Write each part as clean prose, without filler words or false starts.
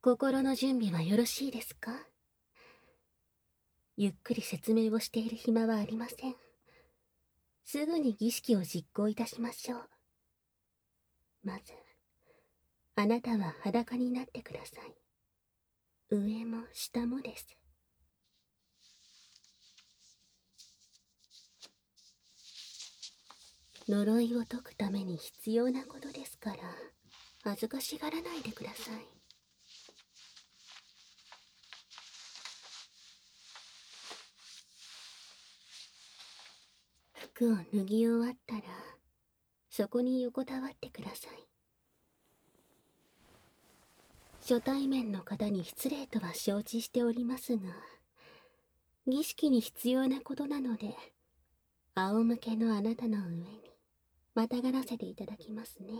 心の準備はよろしいですか？ゆっくり説明をしている暇はありません。すぐに儀式を実行いたしましょう。まず、あなたは裸になってください。上も下もです。呪いを解くために必要なことですから、恥ずかしがらないでください。服を脱ぎ終わったら、そこに横たわってください。初対面の方に失礼とは承知しておりますが、儀式に必要なことなので、仰向けのあなたの上にまたがらせていただきますね。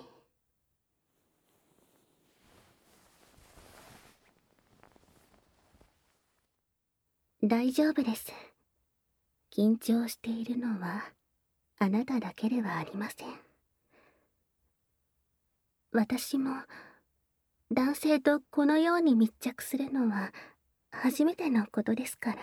大丈夫です。緊張しているのはあなただけではありません。私も男性とこのように密着するのは初めてのことですから。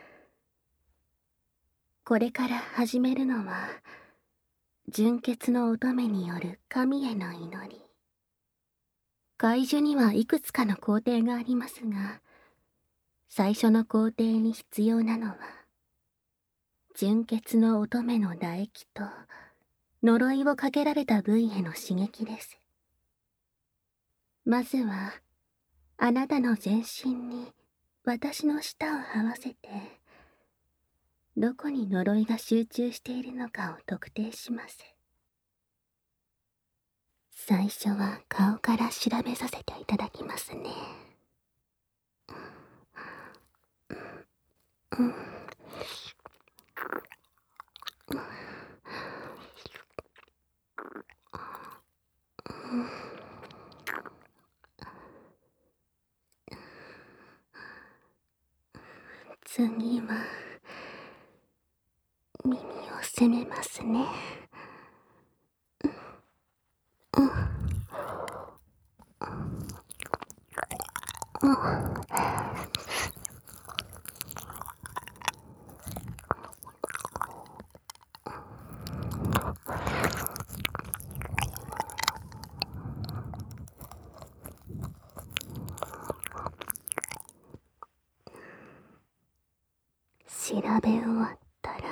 これから始めるのは純潔の乙女による神への祈り。会授にはいくつかの工程がありますが、最初の工程に必要なのは純潔の乙女の唾液と呪いをかけられた部位への刺激です。まずはあなたの全身に私の舌を這わせて、どこに呪いが集中しているのかを特定します。最初は顔から調べさせていただきますね。次は耳を攻めますね。調べ終わったら、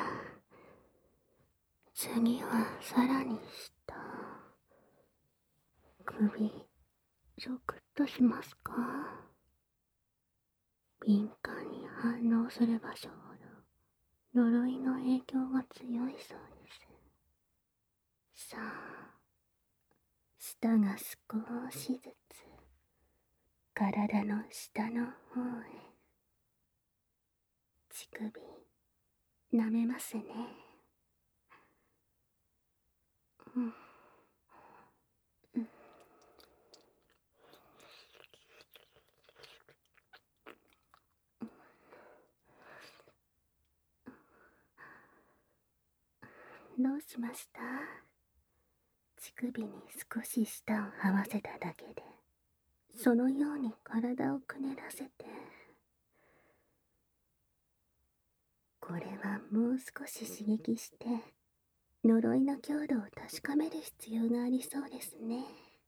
次はさらに下。首、ゾクッとしますか？敏感に反応する場所ほど呪いの影響が強いそうです。さあ、舌が少しずつ体の下の方へ。乳首舐めますね。どうしました？乳首に少し舌を這わせただけで、そのように体をくねらせて。これはもう少し刺激して呪いの強度を確かめる必要がありそうですね。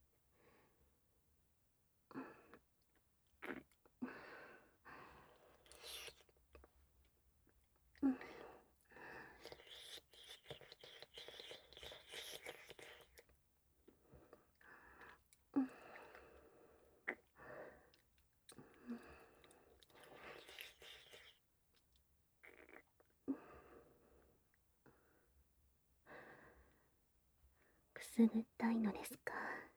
くすぐったいのですか？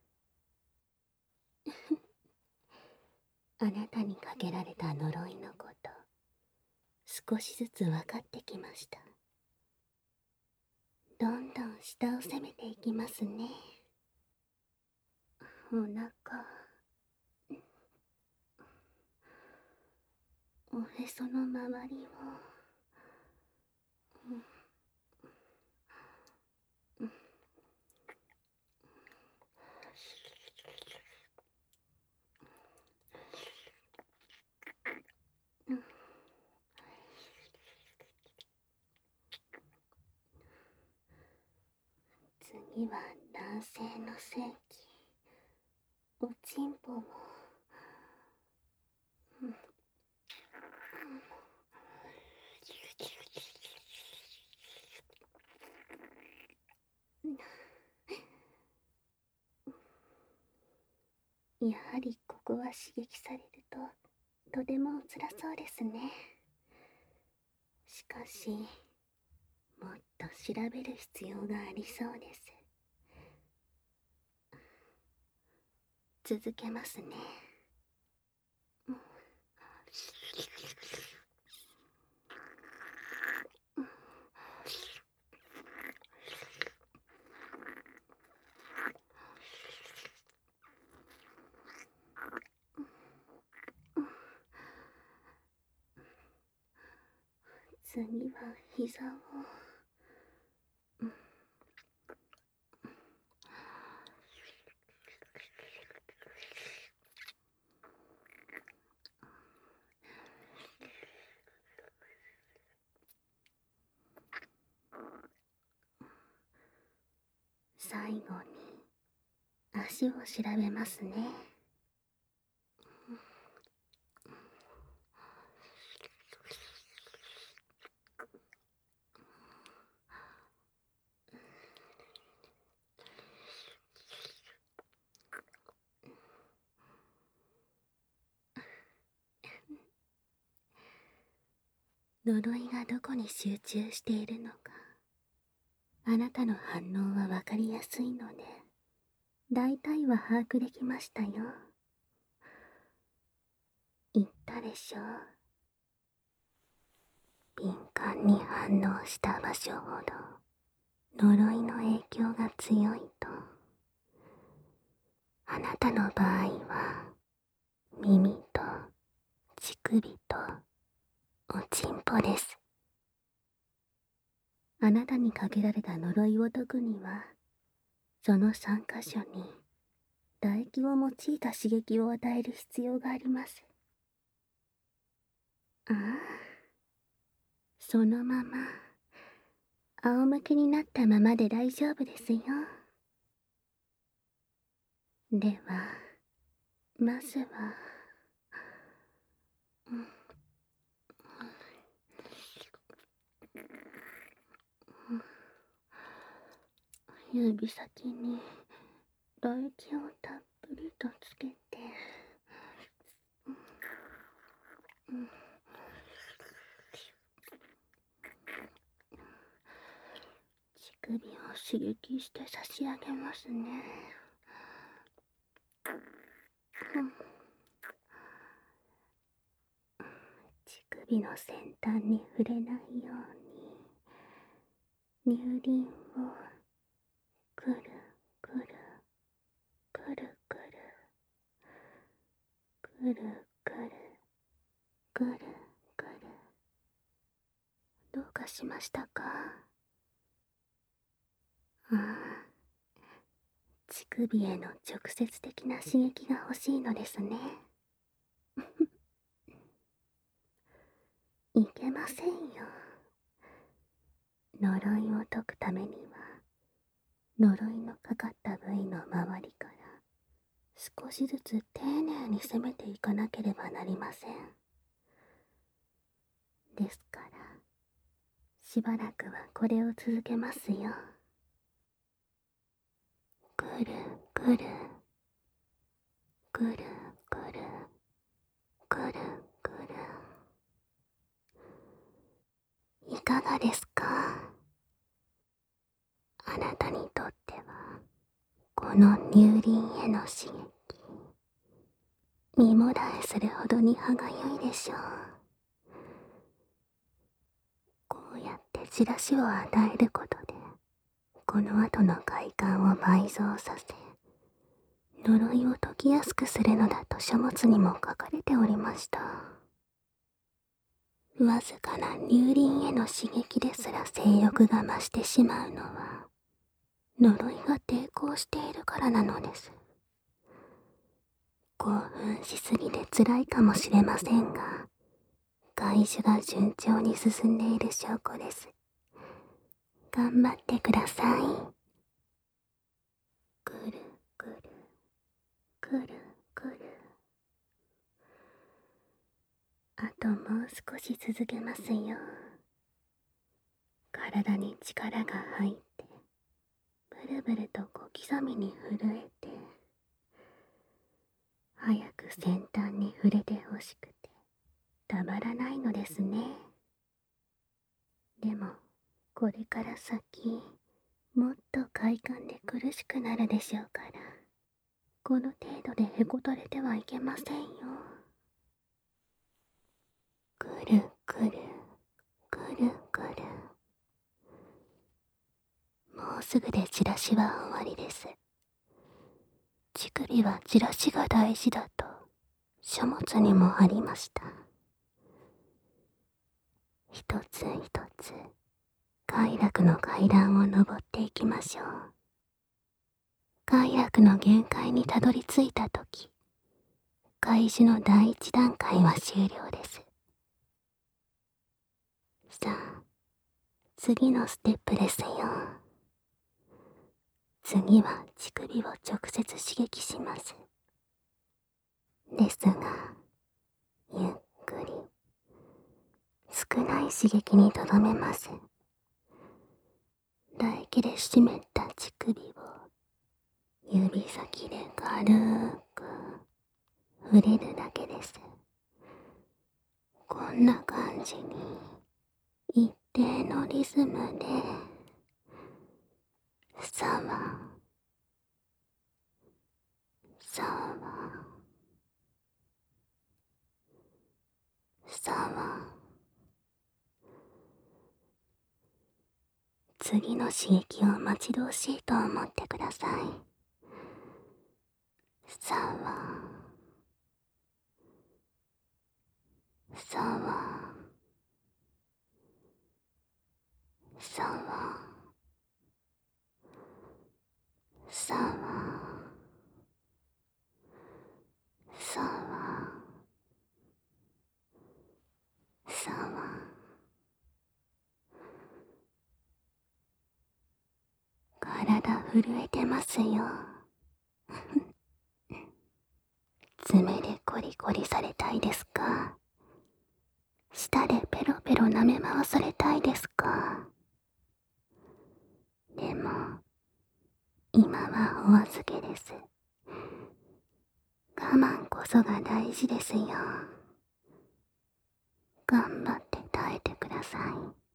あなたにかけられた呪いのこと、少しずつ分かってきました。どんどん下を攻めていきますね。お腹、おへその周りを、 次は男性の性器、おちんぽも。やはりここは刺激されるととても辛そうですね。しかしもっと調べる必要がありそうです。続けますね。次は膝を。最後に足を調べますね。呪いがどこに集中しているのか、あなたの反応はわかりやすいので、大体は把握できましたよ。言ったでしょう。敏感に反応した場所ほど呪いの影響が強いと。あなたの場合は耳と乳首とおちんぽです。あなたにかけられた呪いを解くには、その3箇所に唾液を用いた刺激を与える必要があります。ああ、そのまま仰向けになったままで大丈夫ですよ。ではまずは、指先に唾液をたっぷりとつけて、乳首を刺激して差し上げますね。乳首の先端に触れないように、乳輪をくるくるくるくるくるくるくるくる。どうかしましたか？ああ、乳首への直接的な刺激が欲しいのですね。いけませんよ。呪いを解くためには、呪いのかかった部位の周りから少しずつ丁寧に攻めていかなければなりません。ですからしばらくはこれを続けますよ。くるくるくるくるくるくる。いかがですか？あなたにとってはこの乳輪への刺激、身もだえするほどに歯がゆいでしょう。こうやってチラシを与えることで、この後の快感を倍増させ、呪いを解きやすくするのだと書物にも書かれておりました。わずかな乳輪への刺激ですら性欲が増してしまうのは、呪いが抵抗しているからなのです。興奮しすぎて辛いかもしれませんが、外受が順調に進んでいる証拠です。頑張ってください。 くるくるくるくる。あともう少し続けますよ。体に力が入って、ブルブルと小刻みに震えて、早く先端に触れてほしくてたまらないのですね。でもこれから先もっと快感で苦しくなるでしょうから、この程度でへこたれてはいけませんよ。くるくるくるくる。もうすぐでチラシは終わりです。乳首はチラシが大事だと書物にもありました。一つ一つ快楽の階段を登っていきましょう。快楽の限界にたどり着いたとき、開示の第一段階は終了です。さあ、次のステップですよ。次は乳首を直接刺激します。ですが、ゆっくり、少ない刺激にとどめます。唾液で湿った乳首を指先で軽く触れるだけです。こんな感じに一定のリズムでさわさわさわ。次の刺激を待ち遠しいと思ってください。さわさわさわさわさわさわ。体震えてますよ。爪でコリコリされたいですか？舌でペロペロ舐め回されたいですか？でも今はお預けです。我慢こそが大事ですよ。頑張って耐えてください。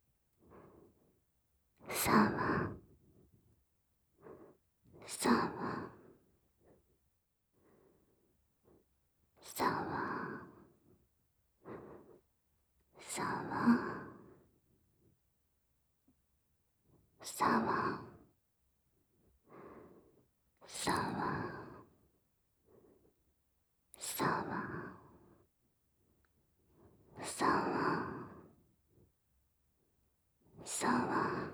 さわさわさわさわさわさわさわさわさわ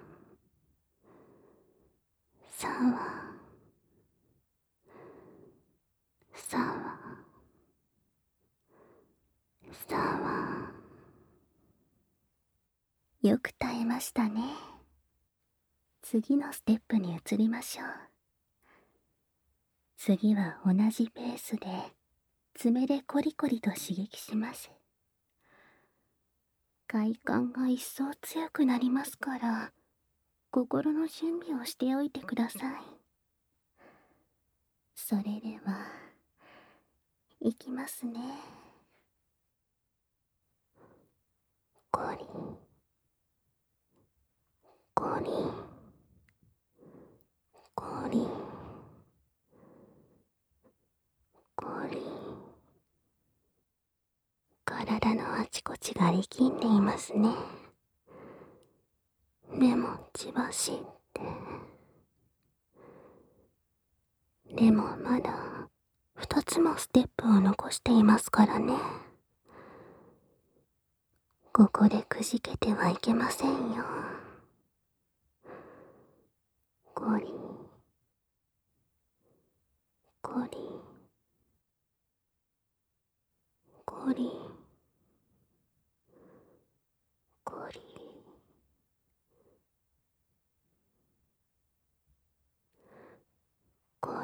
さわさわさわ。よく耐えましたね。次のステップに移りましょう。次は同じペースで爪でコリコリと刺激します。快感が一層強くなりますから、心の準備をしておいてください。それでは、いきますね。コリコリコリコリ。体のあちこちが力んでいますね。でもじわしって。でもまだ2つもステップを残していますからね。ここでくじけてはいけませんよ。コリコリコリコリコ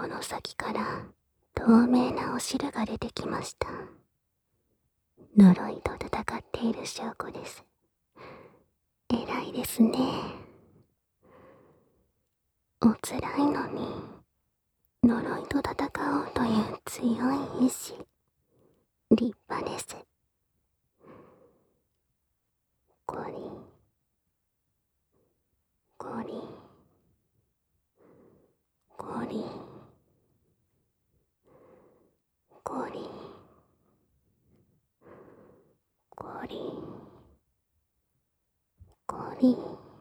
の先から透明なお汁が出てきました。呪いと戦っている証拠です。偉いですね。おつらいのに呪いと戦おうという強い意志、立派です。ゴリゴリゴリゴリゴリゴリ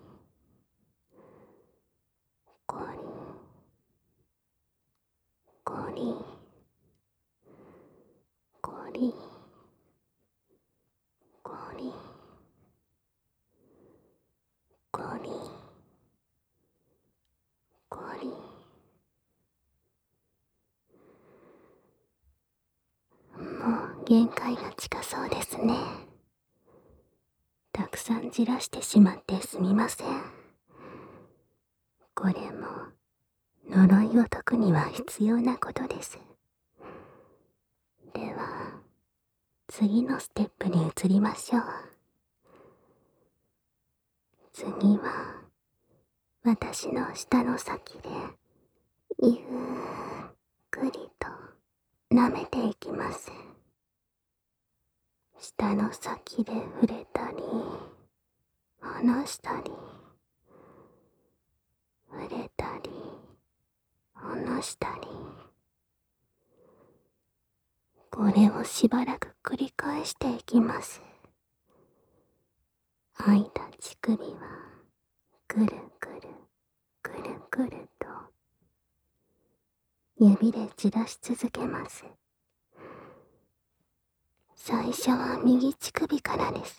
ゴリゴリゴリゴリゴリゴリ。もう限界が近そうですね。たくさんじらしてしまってすみません。これも呪いを解くには必要なことです。では次のステップに移りましょう。次は私の舌の先でゆっくりと舐めていきます。舌の先で触れたり離したり、触れたり離したり、これをしばらく繰り返していきます。開いた乳首はぐるぐるぐるぐると指でじらし続けます。最初は右乳首からです。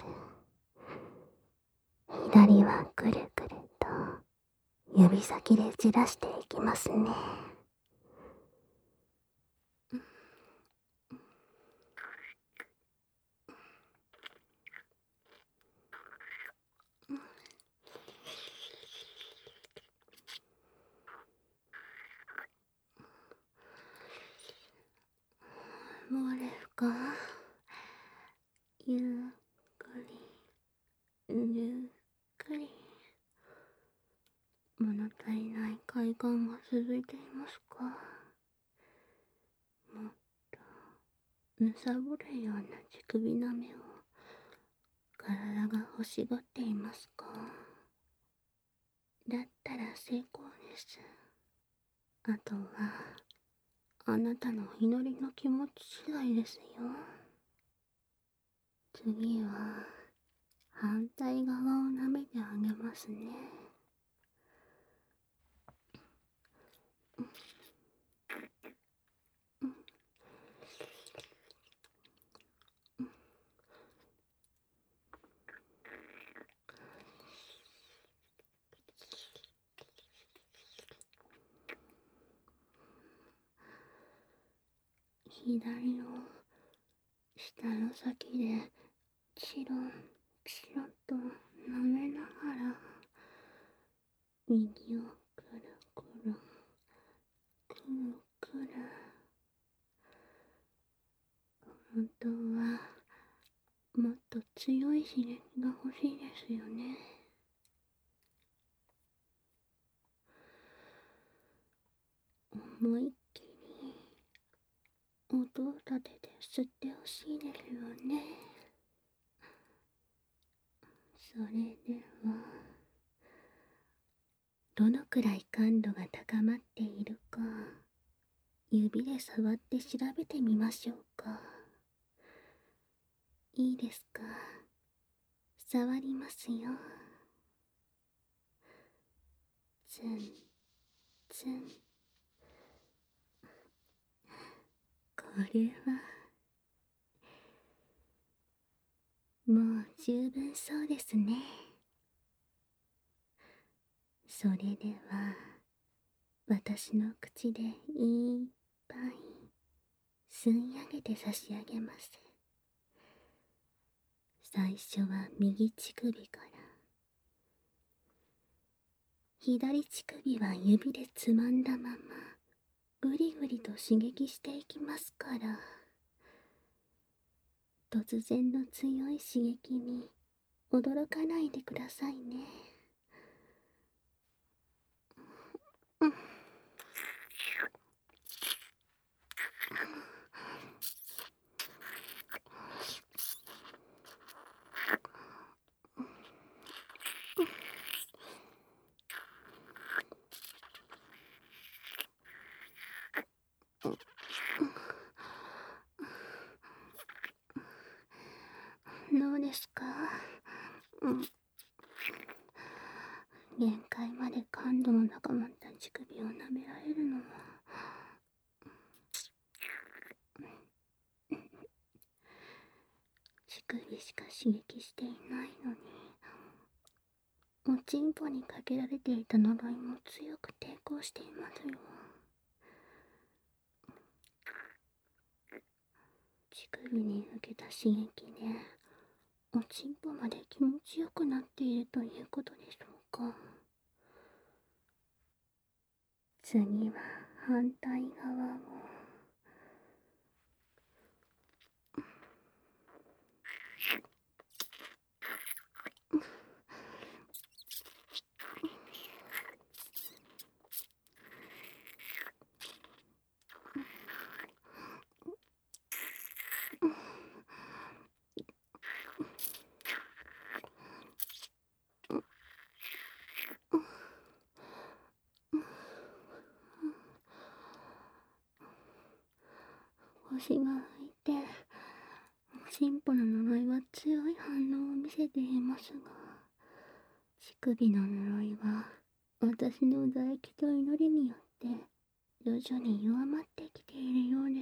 左はぐるぐると指先でじらしていきますね。もれふかゆっくりゆっくり。物足りない快感が続いていますか？もっとむさぼるような乳首なめを体が欲しがっていますか？だったら成功です。あとはあなたの祈りの気持ち次第ですよ。次は反対側を舐めてあげますね。左の下の先でチロンチロンと舐めながら右をくるくるくるくる。本当はもっと強い刺激が欲しいですよね。思いっきり音を立てて吸ってほしいですよね。それではどのくらい感度が高まっているか指で触って調べてみましょうか。いいですか？触りますよ。ツンツン。これはもう十分そうですね。それでは私の口でいっぱい吸い上げて差し上げます。最初は右乳首から、左乳首は指でつまんだままぐりぐりと刺激していきますから、突然の強い刺激に驚かないでくださいね。どうですか？限界まで感度の高まった乳首を舐められるのは、乳首しか刺激していないのに、おちんぽにかけられていた呪いも強く抵抗していますよ。乳首に受けた刺激でおちんぽまで気持ちよくなっているということでしょうか。次は反対側を。腰が浮いて、おちんぽの呪いは強い反応を見せていますが、乳首の呪いは私の唾液と祈りによって徐々に弱まってきているようです。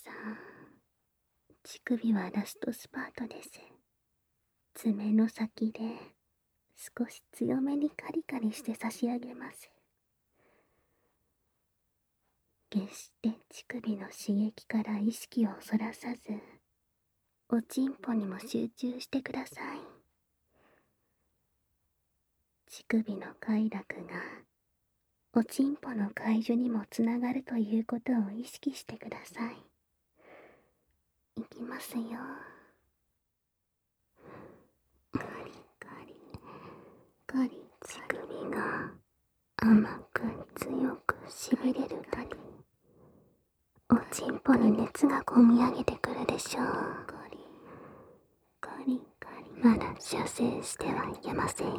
さあ、乳首はラストスパートです。爪の先で少し強めにカリカリして差し上げます。決して乳首の刺激から意識をそらさず、おちんぽにも集中してください。乳首の快楽がおちんぽの解除にもつながるということを意識してください。いきますよ。カリカリカリ、乳首が甘く強くしびれるたび、おちんぽに熱がこみ上げてくるでしょう。カリカリカリ、まだ射精してはいけませんよ。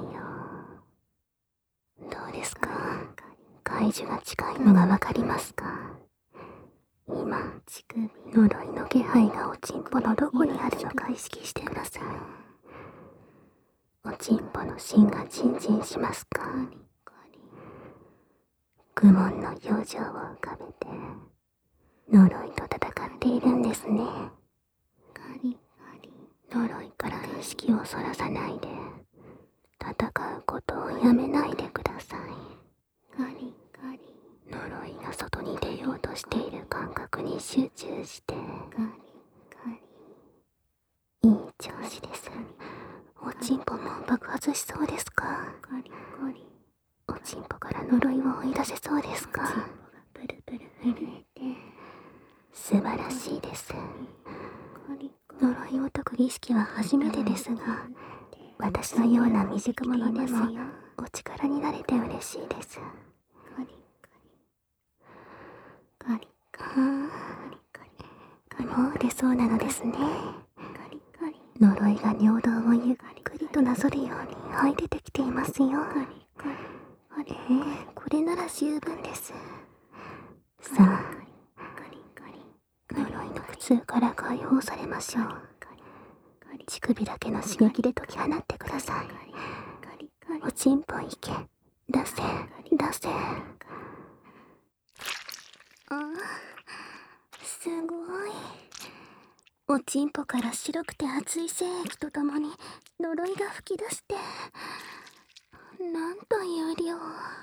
どうですか？解除が近いのがわかりますか？今、乳首、呪いの気配がおちんぽのどこにあるのか意識してください。おちんぽの芯がチンチンしますか？苦悶の表情を浮かべて呪いと戦っているんですね。呪いから意識をそらさないで戦うことをやめないでください。呪いが外に出ようとしている感覚に集中して、いい調子です。おちんぽも爆発しそうですか？おちんぽから呪いを追い出せそうですか？プルプル震えて素晴らしいです。呪いを解く儀式は初めてですが、私のような未熟者でもお力になれて嬉しいです。もう出そうなのですね。呪いが尿道をゆっくりとなぞるように吐い出てきていますよ。これなら十分です。さあ、呪いの苦痛から解放されましょう。乳首だけの刺激で解き放ってください。おちんぽいけ、出せ出せ。すごい。おちんぽから白くて熱い精液とともに呪いが吹き出して、なんという量。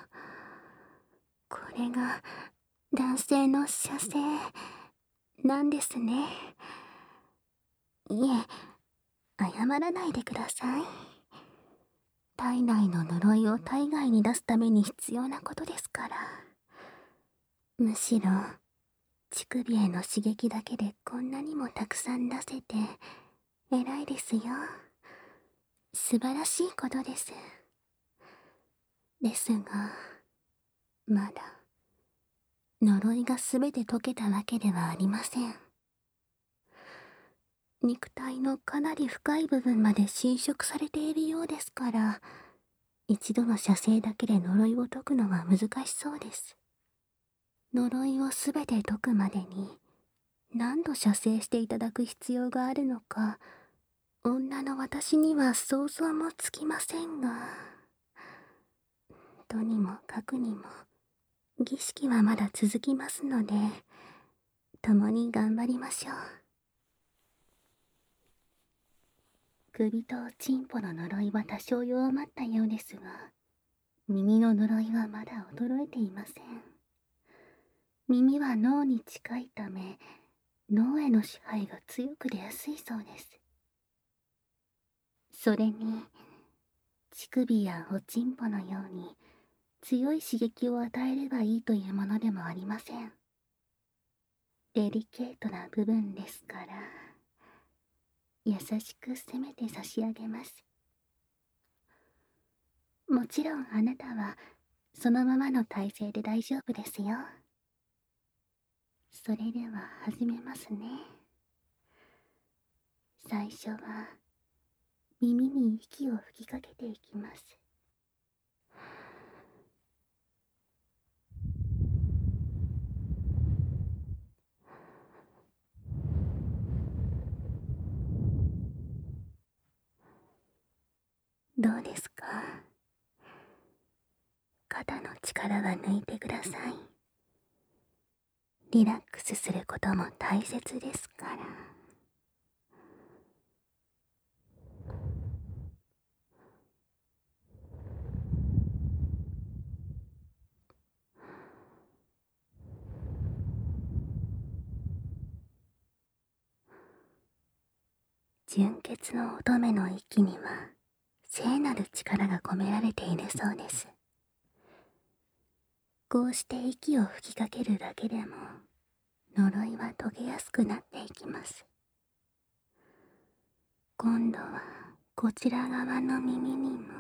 これが男性の射精なんですね。いえ、謝らないでください。 体内の呪いを体外に出すために必要なことですから。むしろ乳首への刺激だけでこんなにもたくさん出せて偉いですよ。素晴らしいことです。ですが、まだ呪いがすべて解けたわけではありません。肉体のかなり深い部分まで侵食されているようですから、一度の射精だけで呪いを解くのは難しそうです。呪いをすべて解くまでに何度射精していただく必要があるのか、女の私には想像もつきませんが、とにもかくにも儀式はまだ続きますので、共に頑張りましょう。首とチンポの呪いは多少弱まったようですが、耳の呪いはまだ衰えていません。耳は脳に近いため、脳への支配が強く出やすいそうです。それに、乳首やおちんぽのように強い刺激を与えればいいというものでもありません。デリケートな部分ですから、優しく攻めて差し上げます。もちろんあなたはそのままの体勢で大丈夫ですよ。それでは始めますね。最初は耳に息を吹きかけていきます。どうですか？肩の力は抜いてください。リラックスすることも大切ですから。純潔の乙女の息には聖なる力が込められているそうです。こうして息を吹きかけるだけでも呪いは解けやすくなっていきます。今度はこちら側の耳にも。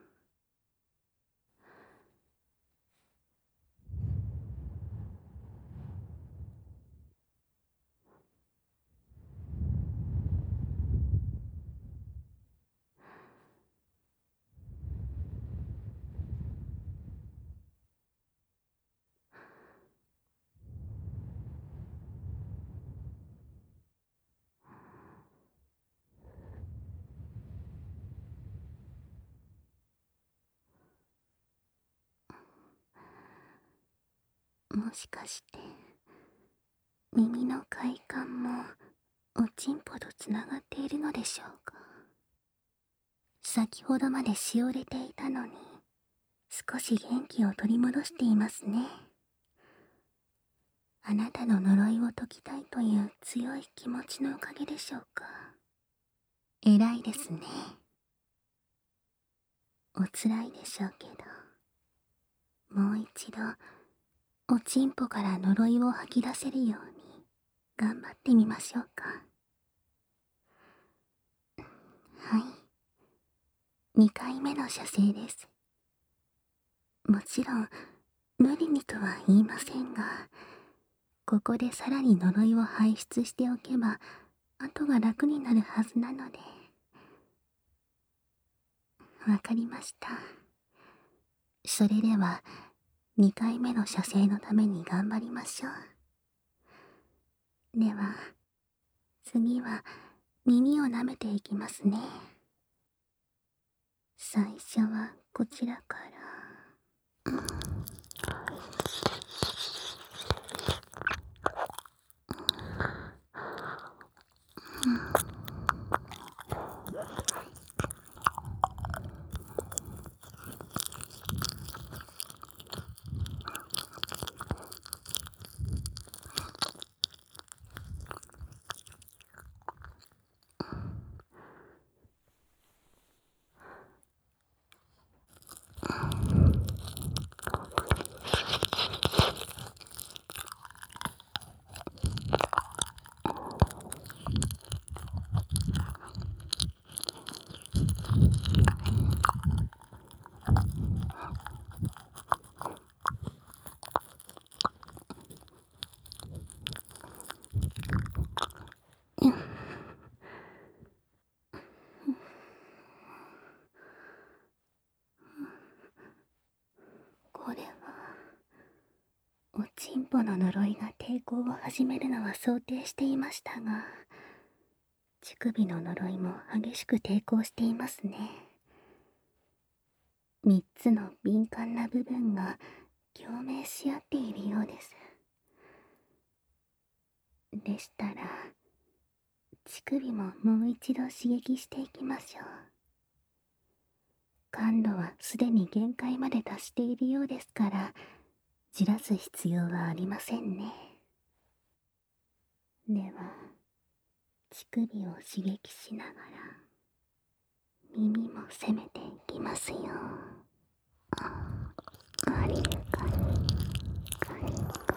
もしかして耳の快感もおちんぽとつながっているのでしょうか。先ほどまでしおれていたのに少し元気を取り戻していますね。あなたの呪いを解きたいという強い気持ちのおかげでしょうか。偉いですね。おつらいでしょうけど、もう一度おちんぽから呪いを吐き出せるように頑張ってみましょうか。はい、2回目の射精です。もちろん無理にとは言いませんが、ここでさらに呪いを排出しておけば後が楽になるはずなので。わかりました。それでは2回目の射精のために頑張りましょう。では次は耳を舐めていきますね。最初はこちらから。 れはおちんぽの呪いが抵抗を始めるのは想定していましたが、乳首の呪いも激しく抵抗していますね。3つの敏感な部分が共鳴し合っているようです。でしたら乳首ももう一度刺激していきましょう。感度はすでに限界まで達しているようですから、じらす必要はありませんね。では乳首を刺激しながら耳も攻めていきますよ。カリカリカリカリ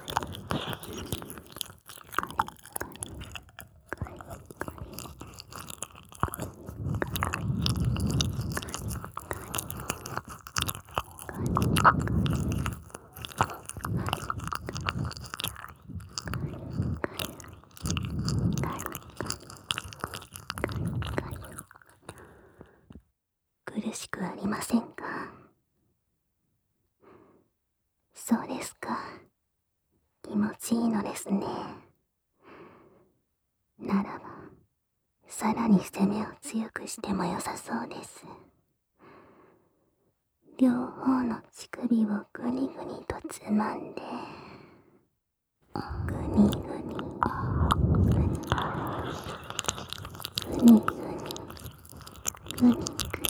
苦しくありませんか？そうですか。気持ちいいのですね。ならばさらに攻めを強くしても良さそうです。両方の乳首をグニグニとつまんで、グニグニグニグニグニグニグニ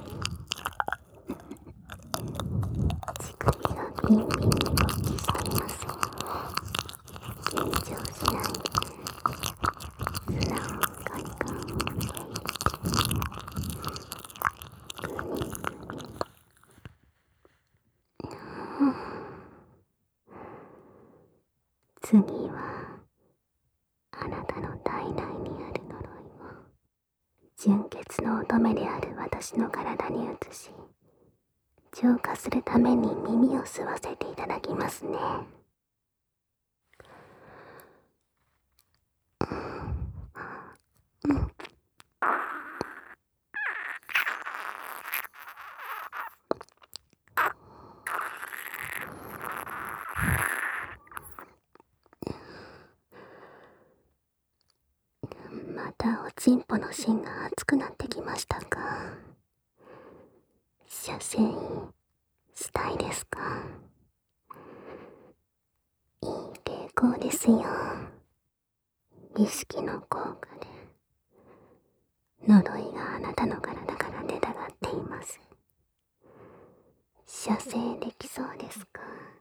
乳首がビンビンに勃起しています。緊張しないで素直に快感を受け入れて、グニグニ次はあなたの体内にある呪いを純潔の乙女である私の体に移し、浄化するために耳を吸わせていただきますね。またおちんぽの芯が熱くなってきましたか？射精したいですか？いい傾向ですよ。意識の効果で呪いがあなたの体から出たがっています。射精できそうですか？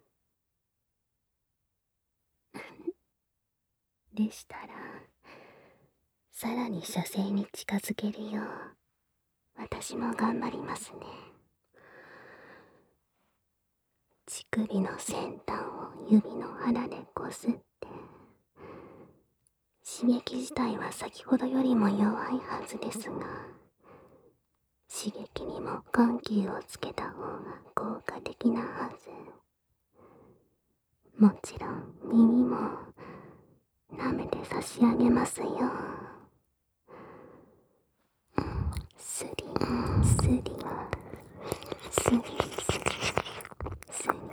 でしたらさらに射精に近づけるよう私も頑張りますね。乳首の先端を指の腹でこすって、刺激自体は先ほどよりも弱いはずですが、刺激にも緩急をつけた方が効果的なはず。もちろん耳も舐めて差し上げますよ。スリスリスリスリスリスリ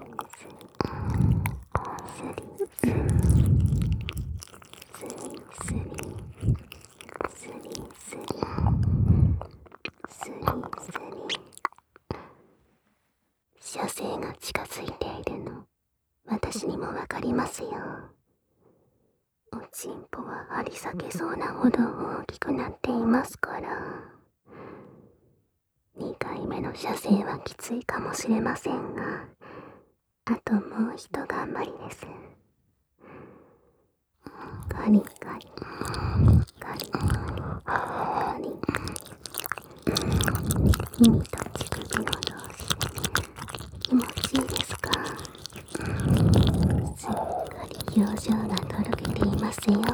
射精が近づいているの私にもわかりますよ。おちんぽは張り裂けそうなほど大きくなっていますから、2回目の射精はきついかもしれませんが、あともう一頑張りです。カリカリカリカリカリ耳と乳首の同士で気持ちいいですか？すっかり表情がとろけていますよ。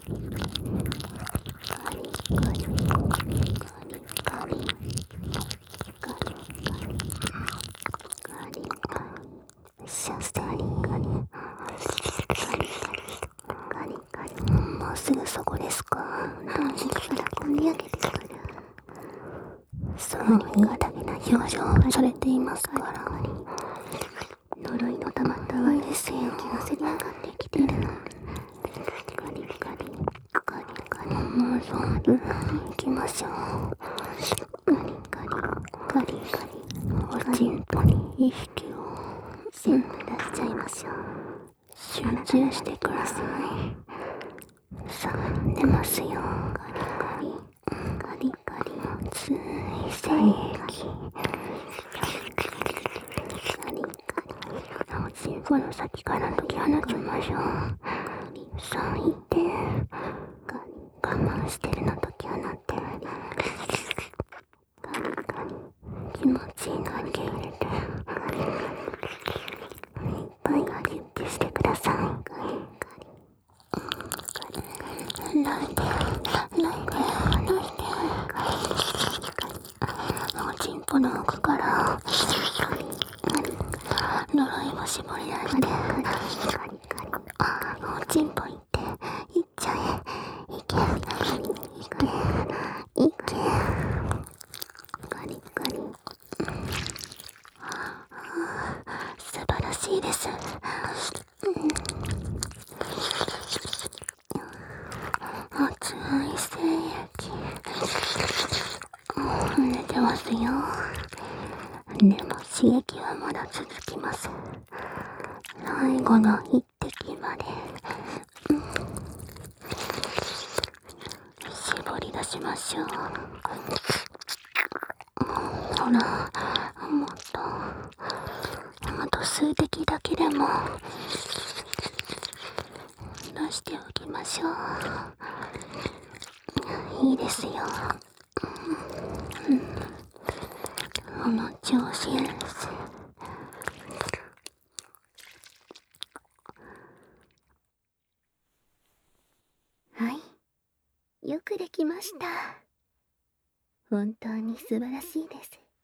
カリカリカリカリカリカリカリカリシャスカリカリカリカリカリ、もうすぐそこですか？何からこみ上げてくる。そう苦手な表情をされていますから、呪いの行きましょう。ガリガリガリガリ、おちんぽに意識を全部出しちゃいましょう。集中してください。さあ、出ますよ。ガリガリガリガリ、熱い精液。ガリガリ、おちんぽの先から解き放ちましょう。最低。我慢してるの解き放って。ガリガリ、気持ちいいの受け入れて。いっぱいギュッてしてください。ガリガリ泣いて泣いて泣いて、おちんぽの奥から呪いを絞り出して、おちんぽ行って行っちゃえ。いけいけいけ、ガリガリ、素晴らしいです。熱い精液出てますよ。でも刺激はまだ続きます。最後の一滴まで絞り出しましょう。ほら、もっとあと数滴だけでも出しておきましょう。いいですよ。この調子です。はい、よくできました。本当に素晴らしいです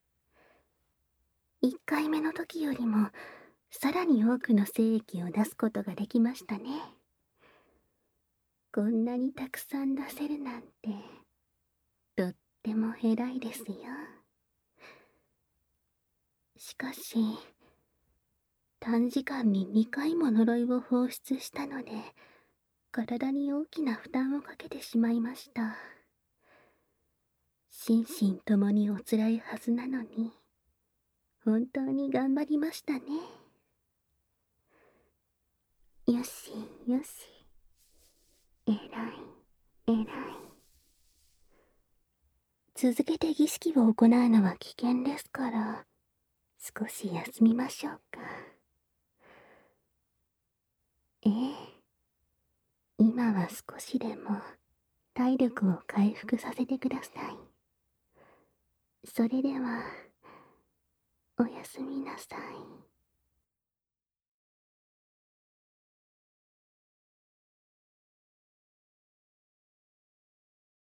。1回目の時よりもさらに多くの精液を出すことができましたね。こんなにたくさん出せるなんてとっても偉いですよ。しかし短時間に2回も呪いを放出したので、体に大きな負担をかけてしまいました。心身ともにおつらいはずなのに、本当に頑張りましたね。よしよし、えらいえらい。続けて儀式を行うのは危険ですから、少し休みましょうか。今は少しでも体力を回復させてください。それではおやすみなさい。